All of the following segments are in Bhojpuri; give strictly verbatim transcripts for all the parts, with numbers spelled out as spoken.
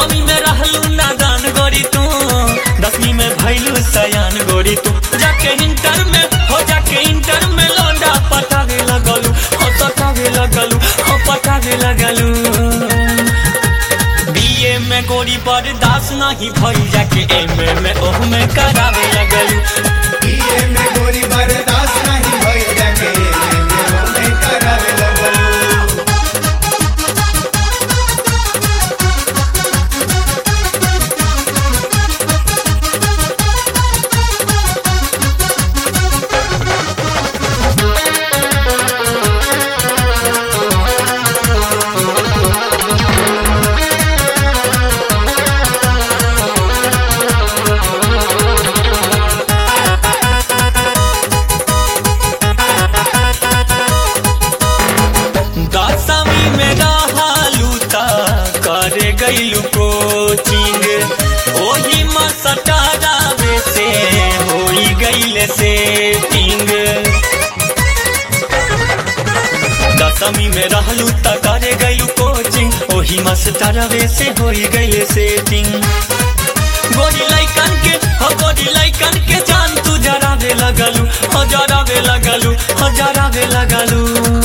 नौवीं में रहलू नादान गोरी तू, दसवीं में भैलू सयान गोरी तू, जाके इंटर में हो जाके इंटर में लौंडा पटावे लगलू, हो पटावे लगलू, हो पटावे लगलू। बीए में गोरी बर्दाश्त नहीं भई, जाके एमए में ओह में करावे लगलू। बीए में गोरी बर्दाश्त नहीं भई, जाके एमए में ओह में करावे लगलू। दसवीं में रहलू त करे गईलू कोचिंग, ओही मसटारावे से होई गईले सेटिंग। दसवीं में रहलू त करे गईलू कोचिंग, ओही मसटारावे से होई गईले सेटिंग। गोरी लइकन के हो गोरी लइकन के जान तू जरावे लगलू, हो जरावे लगलू, हो जरावे लगलू।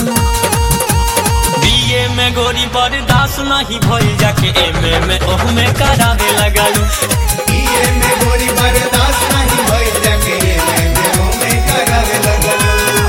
बीए में गोरी बर्दाश्त नहीं भई, जाके एमए में ओह में करावे लगलू। बीए में गोरी बर्दाश्त नहीं भई, जाके एमए में ओह में करावे लगलू।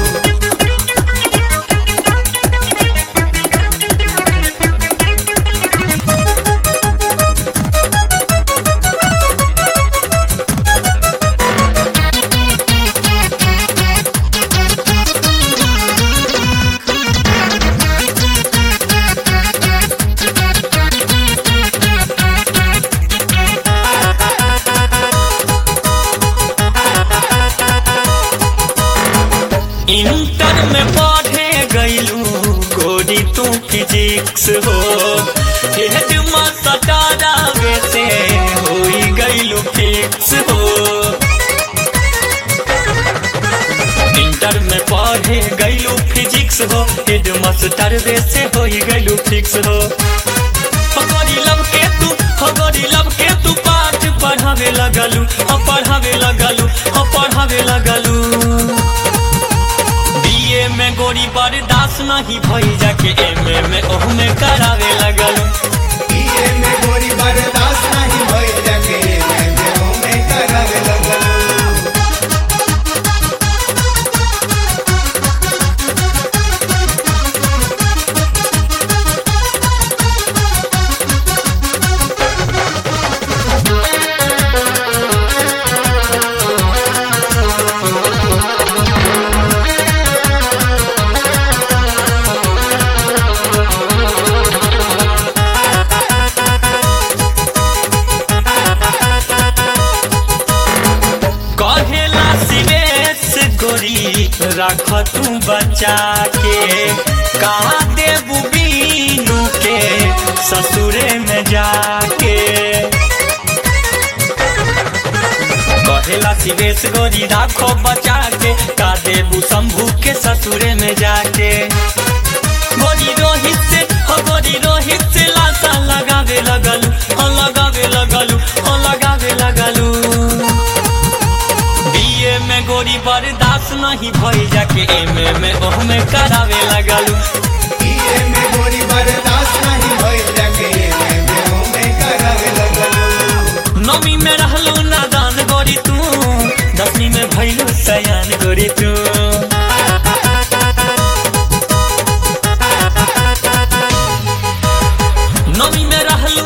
इंटर में पढ़े गईलू गोरी तू फिजिक्स हो, हेड मसटारावे से होई गईलू फिक्स हो। इंटर में पढ़े गईलू फिजिक्स हो, हेड मसटारावे से होई गईलू फिक्स हो। हो गोरी लब के तू हो गोरी लब के तू पाठ पढ़ावे लगलू, हो पढ़ावे लगलू, हो पढ़ावे लगलू। बीए में गोरी बर्दाश्त नहीं भई, जाके एमए में ओह में करावे लगलू। बीए में गोरी बर्दाश्त नहीं भई, जाके एमए में ओह में करावे लगलू। कहेला सिवेश गोरी राख तू बचा के, कहा देबू बीनू के ससुरे में जाके। कहेला सिवेश गोरी राखो बचा के, का देबू शंभू के ससुरे में जाके। गोरी रोहित से हो गोरी रोहित से लाशा लगावे लगलू, हो लगावे लगलू, हो लगावे लगलू। बीए में गोरी बर्दाश्त नहीं भई, जाके एमए में ओह में करावे लगलू।